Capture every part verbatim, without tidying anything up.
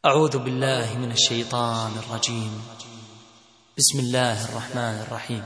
أعوذ بالله من الشيطان الرجيم. بسم الله الرحمن الرحيم.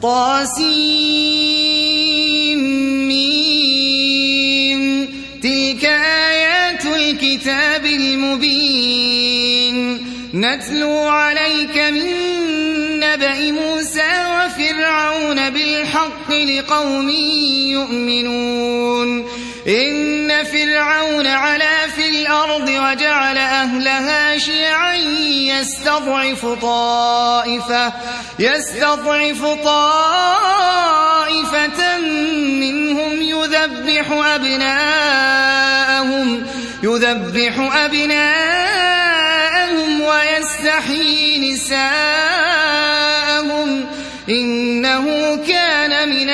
طاسيم تلك آيات الكتاب المبين نتلو عليك من نبأ موسى وفرعون بالحق لقوم يؤمنون. إن فرعون علا في الأرض وجعل أهلها شيعا يستضعف طائفة, يستضعف طائفة منهم يذبح أبناءهم, يذبح أبناءهم ويستحيي نساءهم إنه كان من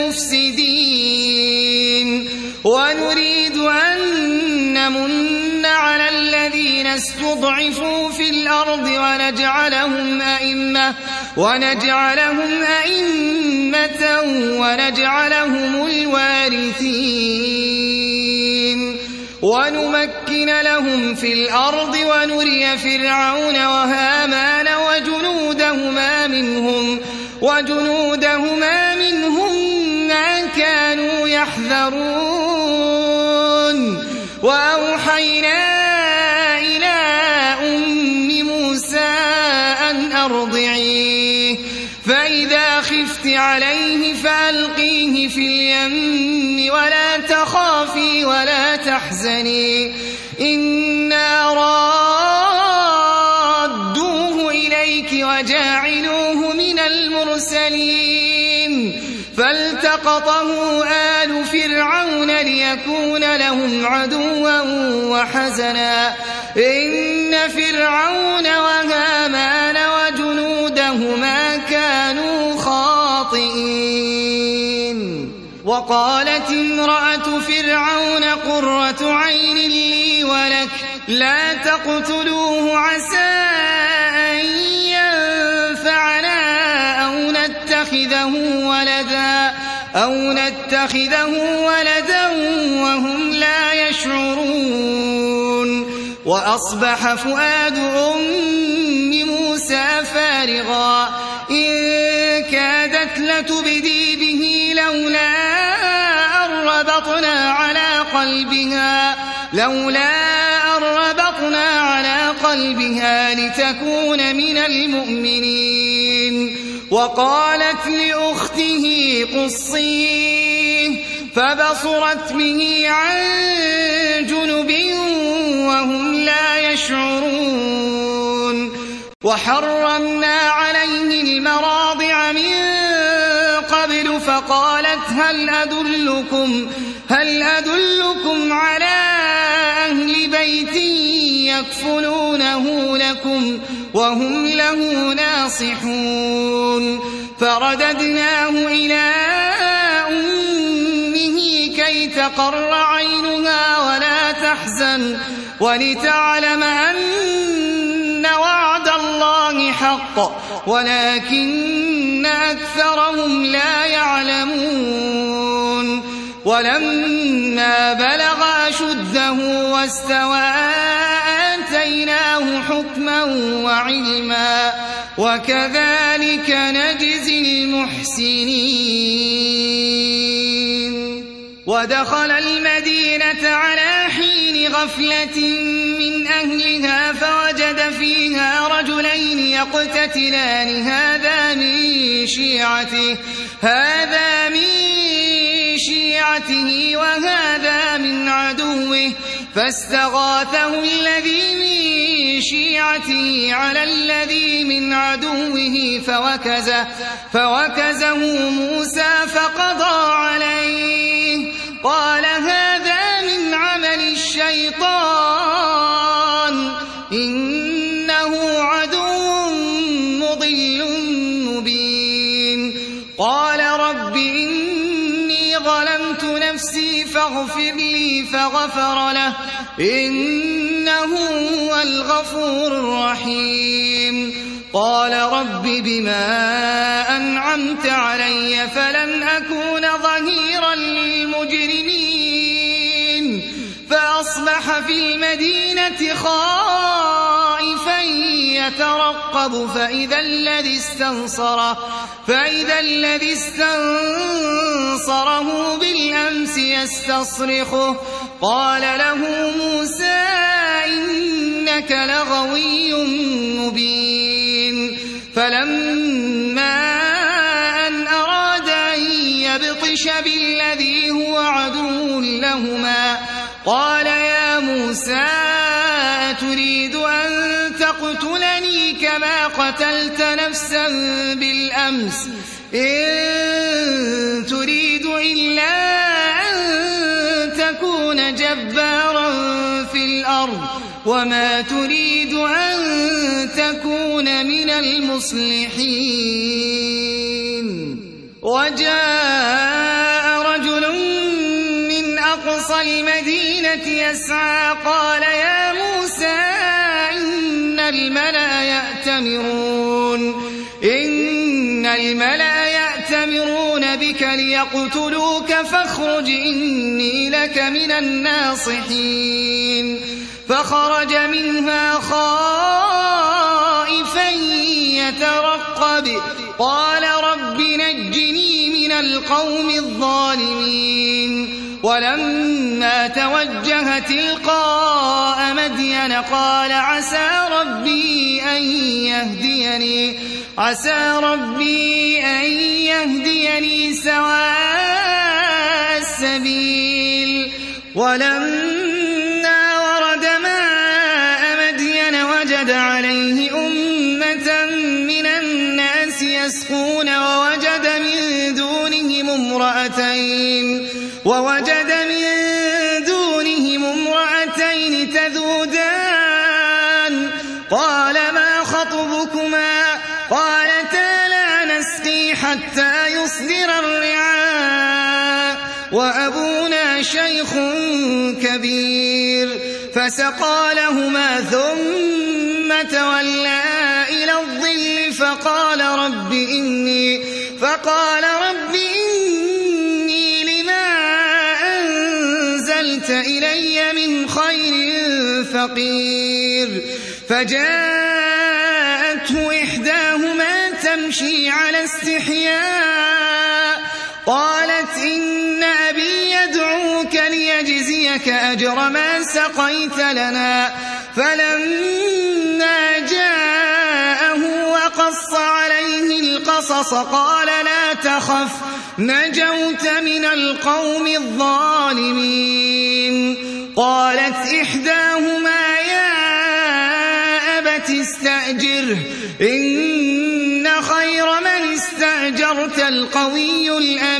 المفسدين. ونريد أن نمن على الذين استضعفوا في الأرض ونجعلهم أئمة, ونجعلهم أئمة ونجعلهم الوارثين ونمكن لهم في الأرض ونري فرعون وهامان وجنودهما منهم, وجنودهما منهم ما كانوا يحذرون. وأوحينا إلى أم موسى أن أرضعيه فإذا خفت عليه فألقيه في اليم ولا تخافي ولا تحزني إنا رادوه إليك وجاعلوه من المرسلين. فالتقطه آل فرعون ليكون لهم عدوا وحزنا إن فرعون وهامان وجنودهما كانوا خاطئين. وقالت امرأة فرعون قرة عين لي ولك لا تقتلوه عسى أن ينفعنا أو نتخذه ولدا أو نتخذه ولدا وهم لا يشعرون. وأصبح فؤاد أم موسى فارغا إن كادت لتبدي به لولا أن ربطنا على قلبها لولا أن ربطنا على قلبها لتكون من المؤمنين. وقالت لأخته قصيه فبصرت به عن جنب وهم لا يشعرون. وحرمنا عليه المراضع من قبل فقالت هل أدلكم, هل أدلكم على أهل بيت يكفلونه لكم وهم له ناصحون. فرددناه إلى أمه كي تقر عينها ولا تحزن ولتعلم أن وعد الله حق ولكن أكثرهم لا يعلمون. ولما بلغ أشده واستوى آتيناه حكما وعلما وكذلك نجزي المحسنين. ودخل المدينة على حين غفلة من أهلها فوجد فيها رجلين يقتتلان هذا من شيعته هذا من شيعته وهذا من عدوه فاستغاثه الذي من شيعته على الذي من عدوه فوكزه, فوكزه موسى فقضى عليه قال هذا من عمل الشيطان إنه عدو مضل مبين. قال رب إني ظلمت نفسي فاغفر لي فغفر له إنه هو الغفور الرحيم. قال رب بما أنعمت علي فلن أكون ظهيرا للمجرمين. فأصبح في المدينة خائفا يترقب فإذا الذي استنصره فإذا الذي استنصره بالأمس يستصرخه قال له موسى إنك لغوي مبين فلما أن أراد أن يبطش بالذي هو عدو لهما قال يا موسى أتريد أن تقتلني كما قتلت نفسا بالأمس إن تريد إلا أن تكون جبارا في الأرض وما تريد أن تكون من المصلحين وجاء رجل من أقصى المدينة يسعى قال يا موسى إن الملأ يأتمرون إن الملأ يأتمرون بك ليقتلوك فاخرج إني لك من الناصحين فخرج منها خائفا يترقب قال رب نجني من القوم الظالمين ولما توجه تلقاء مدين قال عسى ربي أن يهديني عسى ربي أن يهديني سواء السبيل ولما ورد ماء مدين وجد عليه أمة من الناس يسقون ووجد من دونهم امرأتين ووجد من دونهم امرأتين تذودان قال ما خطبكما قالتا لا نسقي حتى يصدر الرعاء وأبونا شيخ كبير فسقى لهما ثم تولى إلى الظل فقال رب إني فقال رب إني لما أنزلت إلي من خير فقير فجاءته إحداهما تمشي على استحياء قالت إن أبي يدعوك ليجزيك أجر ما سقيت لنا فلما جاءه وقص عليه القصص قال لا تخف نجوت من القوم الظالمين قالت إحداهما يا أبت استأجره إن خير من استأجرت القوي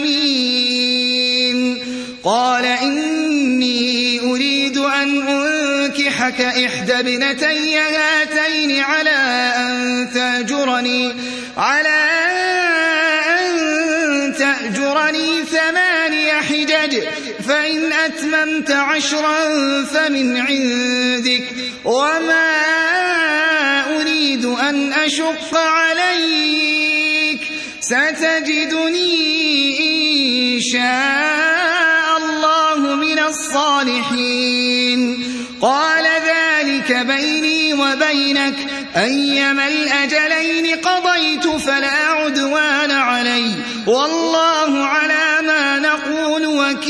الأمين قال إني أريد أن أنكحك إحدى ابنتي هاتين على أن تأجرني على أن تأجرني ثماني حجج فإن أتممت عشرا فمن عندك وما أريد أن أشق عليك ستجدني إن شاء الله من الصالحين قال ذلك بيني وبينك أيما الأجلين قضيت فلا عدوان علي والله على ما نقول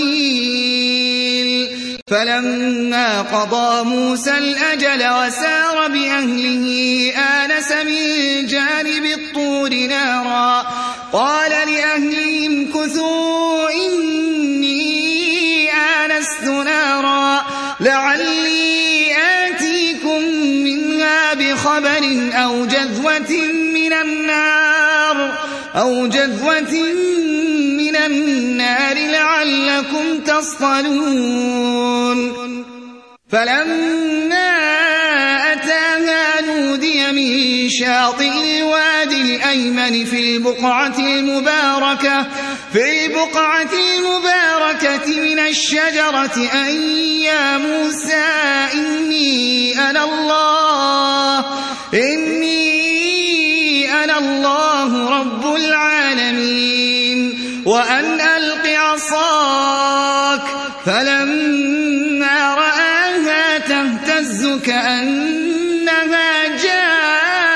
وكيل فلما قضى موسى الأجل وسار بأهله آنس من جانب الطور نارا قال لأهلهم كثوا إني آنست نارا لعلي آتيكم منها بخبر أو جذوة من النار أو جذوة من النار لعلكم تصطلون فلما أتاها نودي من شاطئ الوادي الأيمن في البقعة المباركة في البقعة المباركة من الشجرة أن يا موسى إني أنا الله إني أنا الله رب العالمين وأن ألق عصاك فلما رآها تهتز كأنها جان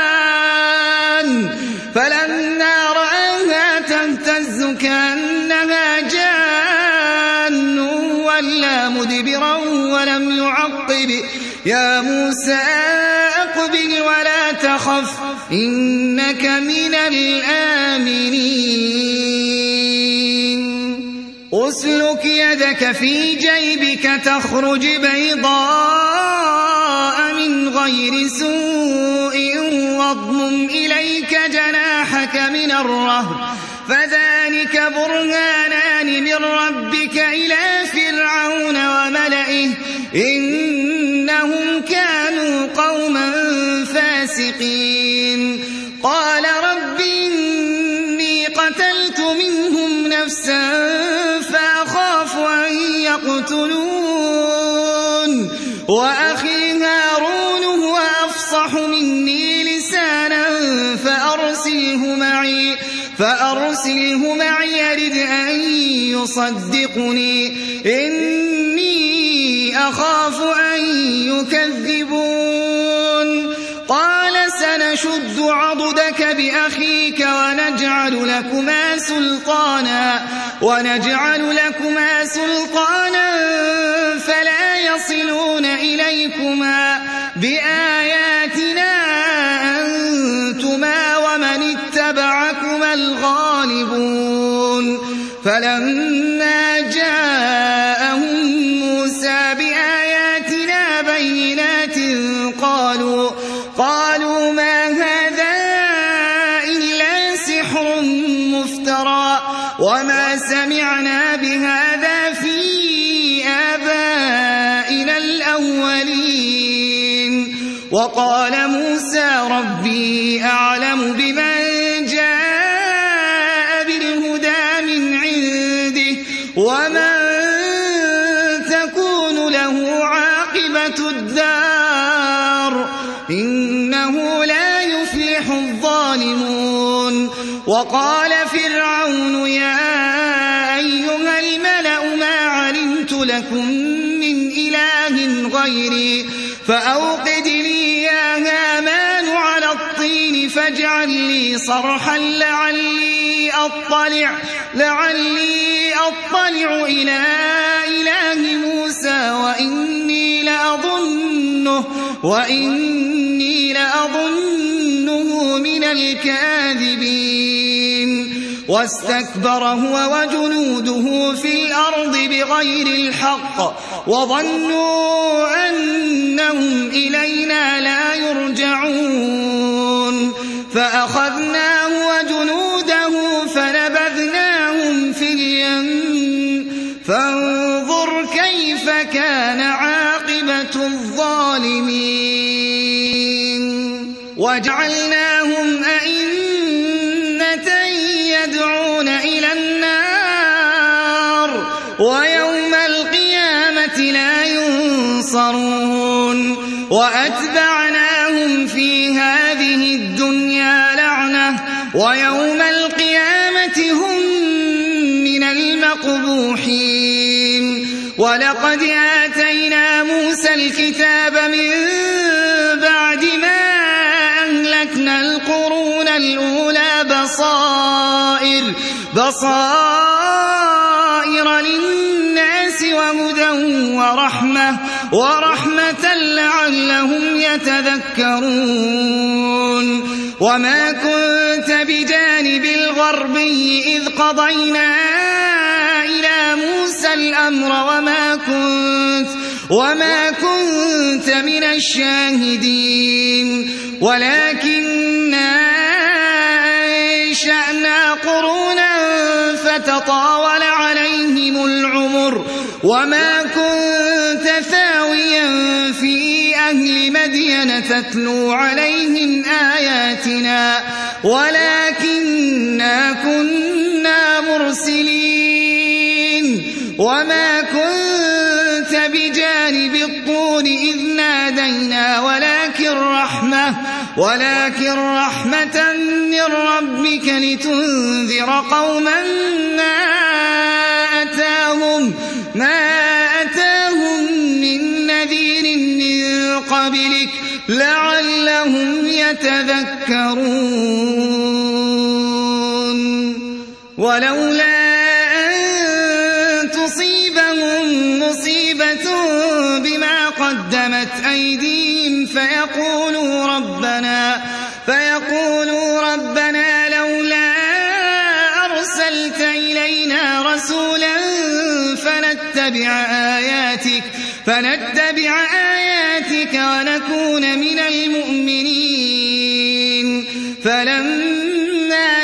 فارتقب يا موسى أقبل ولا تخف إنك من الآمنين أسلك يدك في جيبك تخرج بيضاء من غير سوء واضمم إليك جناحك من الرهب فذلك برهانان من ربك إلى فرعون وملئه إنهم كانوا قوما فاسقين قال رب إني قتلت منهم نفسا فأخاف أن يقتلون وأخي هارون هو أفصح مني لسانا فأرسله معي فأرسله معي يرد أن يصدقني إني أخاف أن يكذبون قال سنشد عضدك بأخيك ونجعل لكما سلطانا ونجعل لكما سلطانا فلا يصلون إليكما بآياتنا أنتما ومن اتبعكما الغالبون فلما جاءهم موسى بآياتنا بينات قالوا قالوا ما هذا إلا سحر مفترى وما سمعنا بهذا في آبائنا الأولين وقال موسى ربي أعلم بمن جاء بالهدى من عنده ومن تكون له عاقبة الدار إنه لا يفلح الظالمون وقال فرعون يا أيها الملأ ما علمت لكم من إله غيري فأوقد لي يا هامان على الطين فاجعل لي صرحا لعلي أطلع لعلي أطلع إلى إله موسى وإني لأظنه وإني لأظنه من الكاذبين واستكبر هو وجنوده في الأرض بغير الحق وظنوا أنهم إلينا لا يرجعون فأخذناه وجنوده فنبذناهم في اليم فانظر كيف كان عاقبة الظالمين وجعلناهم أئمة يدعون إلى النار ويوم القيامة لا ينصرون وأتبعناهم في هذه الدنيا لعنة ويوم القيامة هم من المقبوحين ولقد آتينا موسى الكتاب من بعد ما أهلكنا القرون الأولى بصائر بصائر للناس وهدى ورحمة ورحمة لعلهم يتذكرون وما كنت بجانب الغربي إذ قضينا إلى موسى الأمر وما كنت وما كنت من الشاهدين ولكننا أنشأنا قرونا فتطاول عليهم العمر وما كنت ثاويا في أهل مدين تتلو عليهم آياتنا ولكننا كنا مرسلين وما كنت بجانب الطور إذ نادينا ولكن رحمة ولكن رحمة من ربك لتنذر قوما ما أتاهم ما أتاهم من نذير من قبلك لعلهم يتذكرون ولولا أن تصيبهم مصيبة بما قدمت فيقولوا ربنا فيقولوا ربنا لولا أرسلت إلينا رسولا فنتبع آياتك فنتبع آياتك ونكون من المؤمنين فلما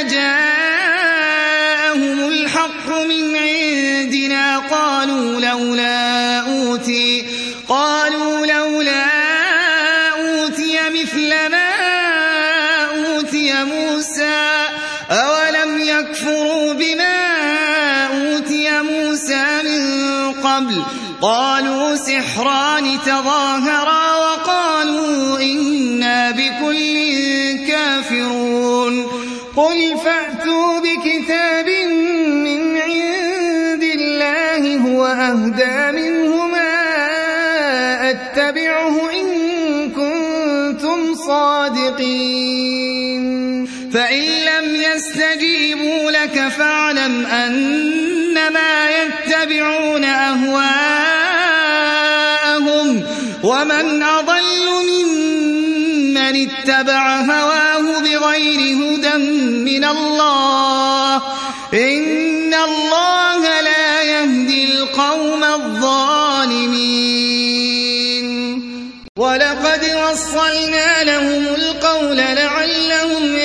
جاءهم الحق من عندنا قالوا لولا أوتي قالوا لولا أوتي مثل ما أوتي موسى أولم يكفروا بما أوتي موسى من قبل قالوا سحران تظاهرا وقالوا إنا بكل كافرون قل فأتوا بكتاب من عند الله هو أهدى منهما أتبعه إن كنتم صادقين فإن لم يستجيبوا لك فاعلم أنما يتبعون أهواءهم ومن أضل ممن اتبع هواه بغير هدى من الله إن الله لا يهدي القوم الظالمين ولقد وصلنا لهم القول لعلهم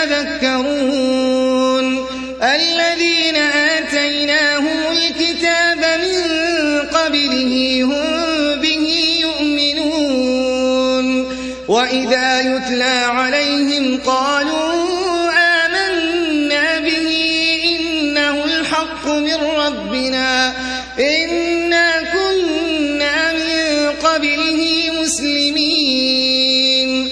يتذكرون الذين آتيناهم الكتاب من قبله هم به يؤمنون وإذا يتلى عليهم قالوا آمنا به إنه الحق من ربنا إنا كنا من قبله مسلمين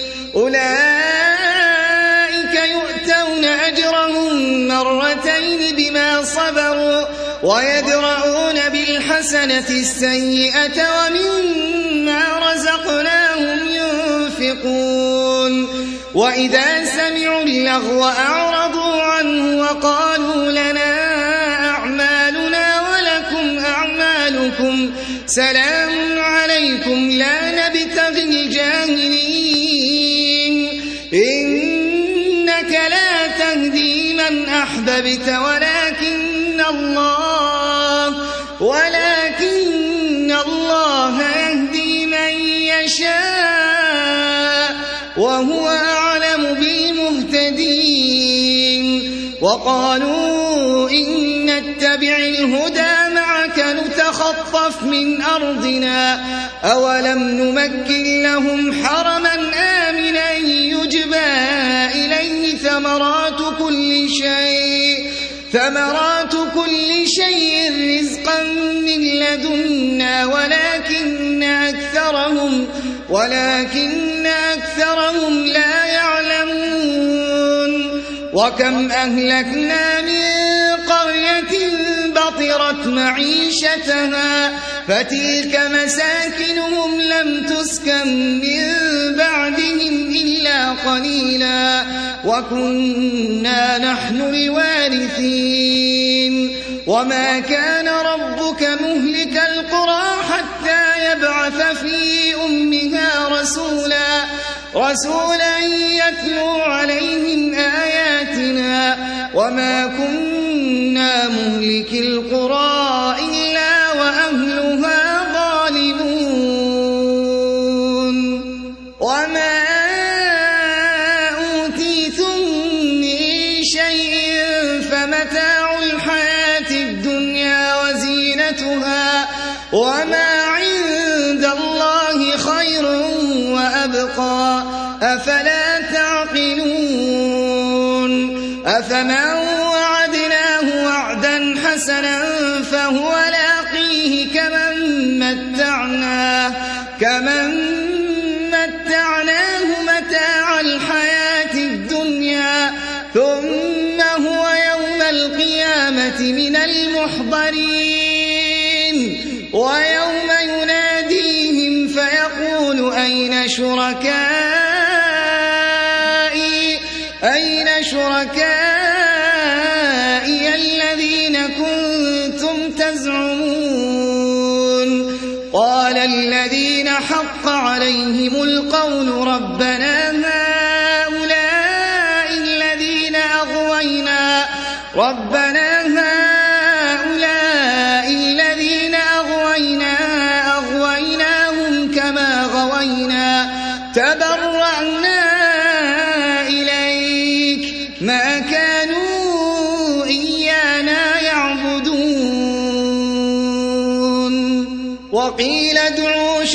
أولئك يؤتون أجرهم مرتين بما صبروا ويدرؤون بالحسنة السيئة ومما رزقناهم ينفقون وإذا سمعوا اللغو أعرضوا عنه وقالوا لنا أعمالنا ولكم أعمالكم سلام عليكم لا نبتغي الجاهلين إنك لا تهدي من أحببت ولكن الله ولكن الله يهدي من يشاء وهو أعلم بالمهتدين وقالوا إن نتبع الهدى معك نتخطف من أرضنا أولم نمكن لهم حرما آمنا يجبى إليه ثمرات كل شيء ثمرات كل شيء رزقا من لدنا ولكن أكثرهم ولكن أكثرهم لا يعلمون وكم أهلكنا من قرية بطرت معيشتها فتلك مساكنهم لم تسكن من بعدهم إلا قليلا وكنا نحن الوارثين وما كان ربك مهلك القرى حتى يبعث في أمها رسولا رسولا يتلو عليهم آياتنا وما كنا مهلك القرى إلا وأهلها ظالمون وما أوتيتم من شيء فمتاع الحياة الدنيا وزينتها وما عند الله خير وأبقى أفلا تعقلون أفمن وعدناه وعدا حسنا فهو لاقيه كمن متعناه كمن متعناه متاع الحياة الدنيا ثم هو يوم القيامة من المحضرين ويوم يناديهم فيقول أين شركائي أين شركائي الذين كنتم تزعمون قال الذين حق عليهم القول رب ربنا هؤلاء الذين أغوينا ربنا هؤلاء الذين أغوينا أغويناهم كما غوينا تبرأنا إليك ما كانوا إيانا يعبدون وقيل ادعوا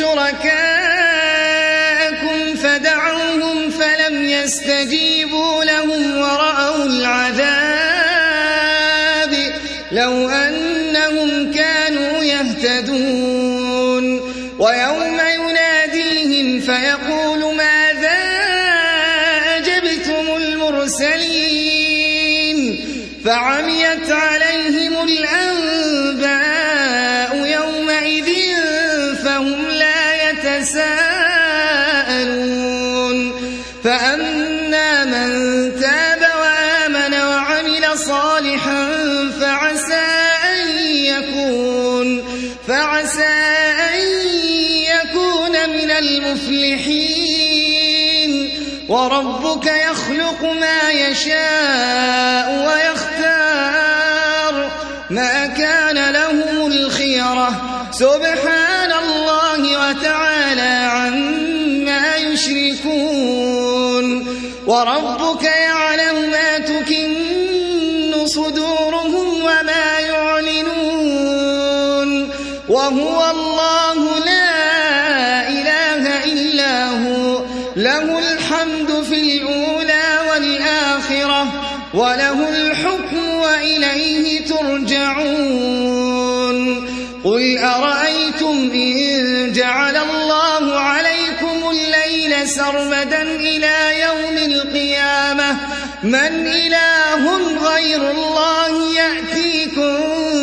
شركاءكم فدعوهم فلم يستجيبوا لهم ورأوا العذاب لو أنهم كانوا يهتدون ويوم يناديهم فيقول ماذا أجبتم المرسلين فعميت عليهم الأنباء يومئذ فهم لا يتساءلون فأما من تاب وآمن وعمل صالحا فعسى أن يكون فعسى أن يكون من المفلحين وربك يخلق ما يشاء ويختار ما كان لهم الخيرة سبحان الله وتعالى عما يشركون وربك يعلم ما تكن صدورهم وما يعلنون وهو الله لا إله إلا هو له الحمد في الأولى والآخرة وله الحكم وإليه ترجعون قل أرأيتم إن جعل الله عليكم الليل سرمدا إلى يوم القيامة من إله غير الله يأتيكم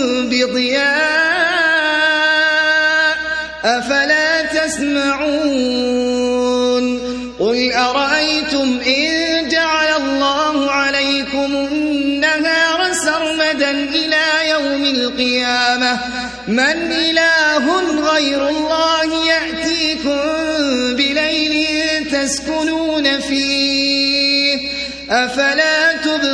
بضياء أفلا تسمعون قل أرأيتم إن جعل الله عليكم النهار سرمدا إلى يوم القيامة من إله غير الله يأتيكم بليل تسكنون فيه أفلا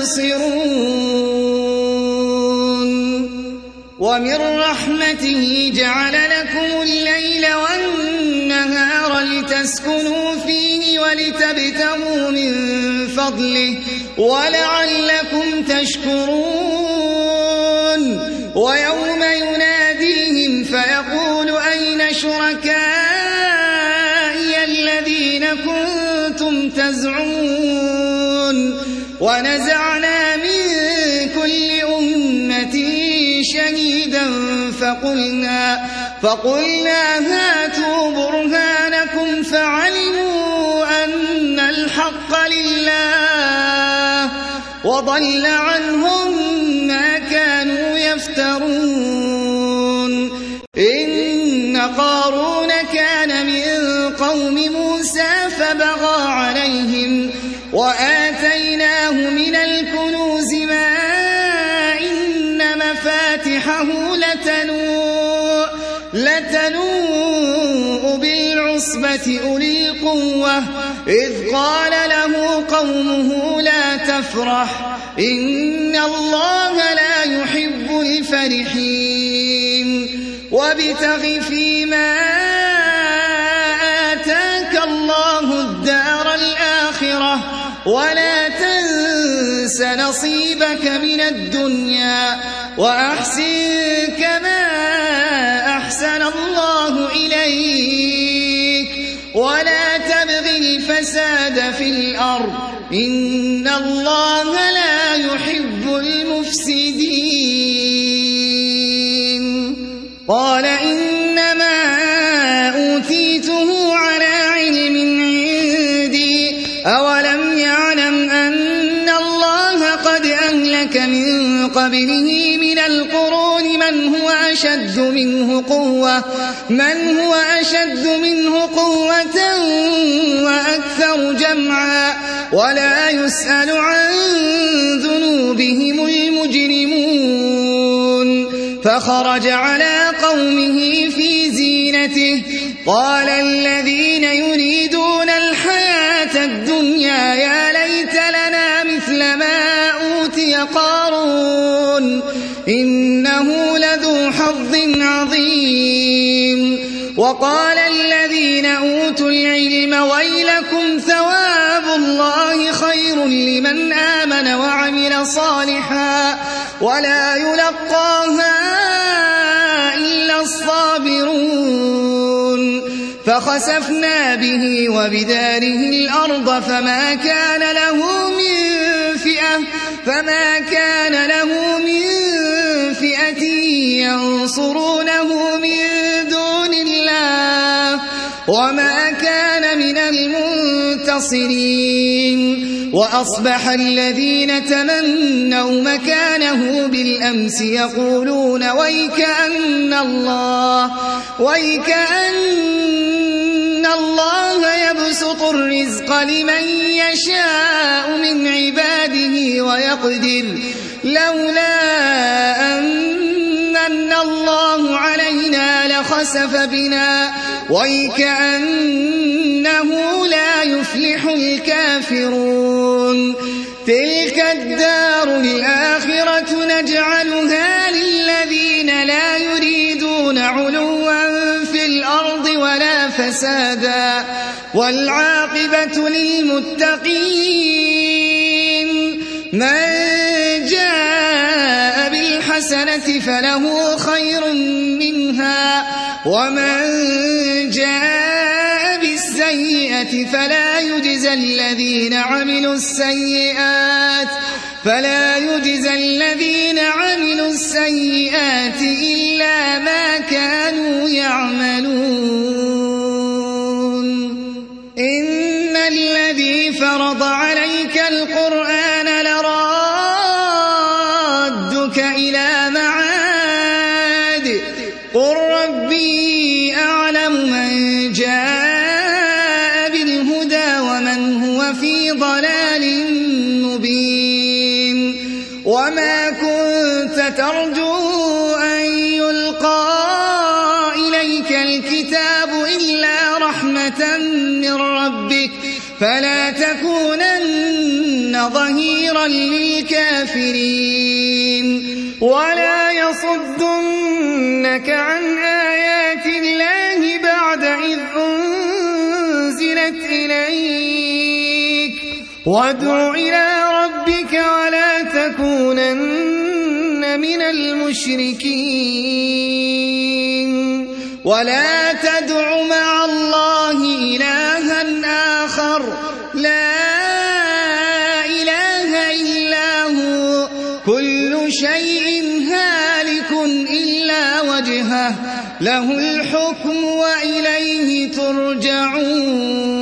تبصرون ومن رحمته جعل لكم الليل والنهار لتسكنوا فيه ولتبتغوا من فضله ولعلكم تشكرون ويوم يناديهم فيقول أين شركائي الذين كنتم تزعمون ونزعنا من كل أمة شهيدا فقلنا, فقلنا هاتوا برهانكم فعلموا أن الحق لله وضل عنهم ما كانوا يفترون إن قارون كان من قوم موسى فبغى عليهم وآتيناه من الكنوز ما إن مفاتحه لتنوء, لتنوء بالعصبة أولي القوة إذ قال له قومه لا تفرح إن الله لا يحب الفرحين وابتغ فيما آتاك الله الدار الآخرة ولا تنس نصيبك من الدنيا وأحسن كما أحسن الله إليك ولا تبغ الفساد في الأرض إن الله لا يحب المفسدين قال إنما أوتيته على علم عندي أولم يعلم أن الله قد أهلك من قبله من القرون من هو أشد منه قوة من هو أشد منه قوة وأكثر جمعا ولا يسأل عن ذنوبهم المجرمون فخرج على قومه في زينته قال الذين يريدون الحياة الدنيا يا ليت لنا مثل ما أوتي قارون إنه لذو حظ عظيم. وقال الذين أوتوا العلم ويلكم ثواب الله خير لمن آمن وعمل صالحا ولا يلقاها إلا الصابرون. فخسفنا به وبداره الأرض فما كان له من فئة فما كان له من فئة ينصرونه من دون الله وما كان من المنتصرين. وأصبح الذين تمنوا مكانه بالأمس يقولون ويكأن الله ويكأن الله يبسط الرزق لمن يشاء من عباده ويقدر لولا أن الله علينا لخسف بنا ويكأنه لا يفلح الكافرون. تلك الدار الآخرة نجعلها للذين لا يريدون علوا في الأرض ولا فسادا والعاقبة للمتقين. من جاء بالحسنة فله خير منها ومن جاء بالسيئة فلا يجزى الذين عملوا السيئات فلا يجزى الذين عملوا السيئات إلا ما كانوا يعملون. إن الذي فرض عليك القرآن لرادك إلى معاد قل ربي أعلم من جاء بالهدى ومن هو في ضلال مبين. وما كنت ترجو أن يلقى إليك الكتاب إلا رحمة من ربك فلا تكونن ظهيرا للكافرين. ولا يصدنك عن آيات الله بعد إذ أنزلت إليك وادع إلى ربك ولا تكونن من المشركين. ولا تدع مع الله إلها آخر لا إله إلا هو كل شيء هالك إلا وجهه له الحكم وإليه ترجعون.